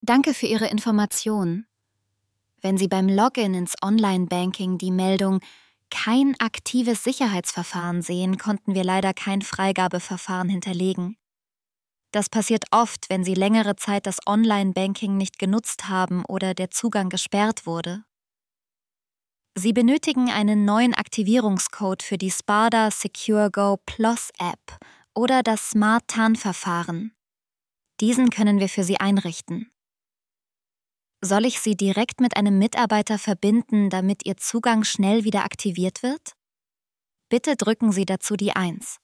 Danke für Ihre Information. Wenn Sie beim Login ins Online-Banking die Meldung „Kein aktives Sicherheitsverfahren“ sehen, konnten wir leider kein Freigabeverfahren hinterlegen. Das passiert oft, wenn Sie längere Zeit das Online-Banking nicht genutzt haben oder der Zugang gesperrt wurde. Sie benötigen einen neuen Aktivierungscode für die Sparda Secure Go Plus App oder das Smart TAN-Verfahren. Diesen können wir für Sie einrichten. Soll ich Sie direkt mit einem Mitarbeiter verbinden, damit Ihr Zugang schnell wieder aktiviert wird? Bitte drücken Sie dazu die 1.